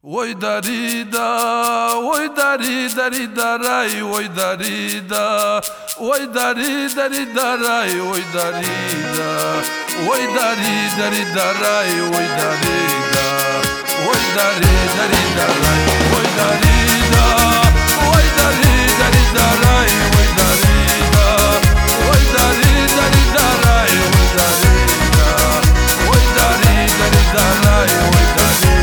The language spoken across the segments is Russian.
Ой, дарида, ой, дарида, рида, рай, ой, дарида, ой, дарида, рида, рай, ой, дарида, ой, дарида, рида, рай, ой, дарида, ой, дарида, рида, рай, ой, дарида, ой, дарида, рида, рай, ой, дарида, ой, дарида, рида, рай, ой, дарида, ой, дарида, рида, рай, ой, дарида.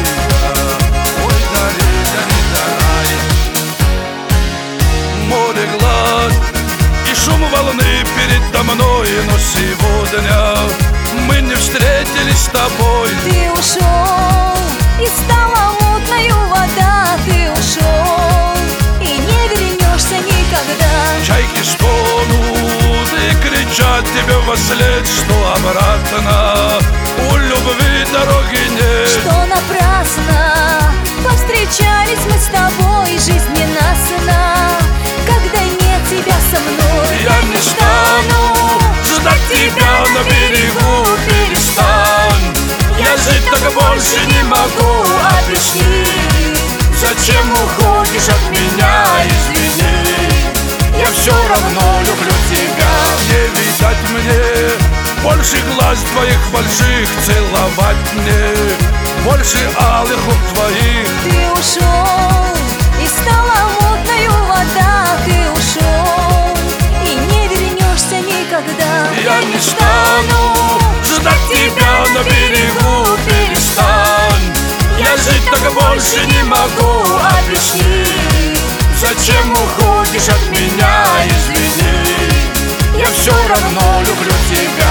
Море глаз и шум волны передо мной, но сегодня мы не встретились с тобой. Ты ушел, и стала мутною вода. Ты ушел, и не вернешься никогда. Чайки стонут и кричат тебе вослед, что обратно у любви дороги нет. Что напрасно повстречались мы с тобой, жизнь ненастна, когда нет тебя со мной. Я не стану ждать тебя на берегу, перестань. Я жить так больше не могу, Объясни, зачем уходишь от меня, извини. Я все равно люблю тебя. Не видать мне больше глаз твоих больших, целовать мне больше алых губ твоих. ты ушел, и стала мутною вода. Ты ушел, и не вернешься никогда. Я не стану ждать тебя на берегу, перестань. Я жить так больше не могу, Объясни, зачем уходишь от меня, извини. Я все равно люблю тебя.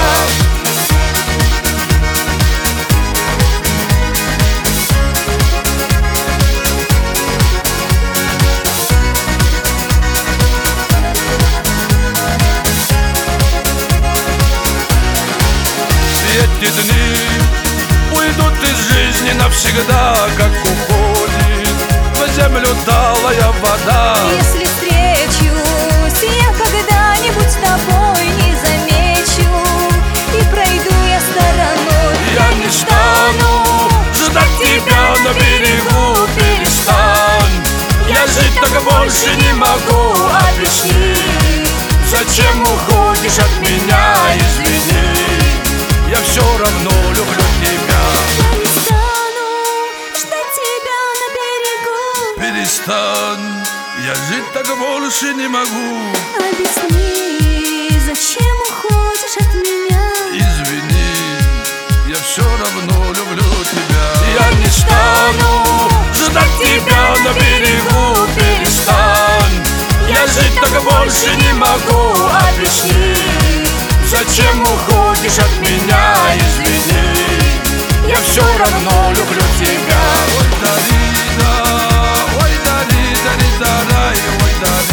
Эти дни уйдут из жизни навсегда, как уходит в землю талая вода. если встречусь я когда-нибудь с тобой, не замечу и пройду я стороной. Я не стану ждать тебя на берегу, перестань. Я жить так больше не могу, Объясни, зачем уходишь от меня, извини. Я все равно люблю тебя. я не стану ждать тебя на берегу. Перестань, я жить так больше не могу. Объясни, зачем уходишь от меня. Извини, я все равно люблю тебя. Я не стану ждать тебя на берегу, перестань. Я жить так больше не могу, Объясни, зачем уходишь от меня, извини. Я все равно люблю тебя. Ой, дарида, ой, дарида, рида, рай, ой, дарида.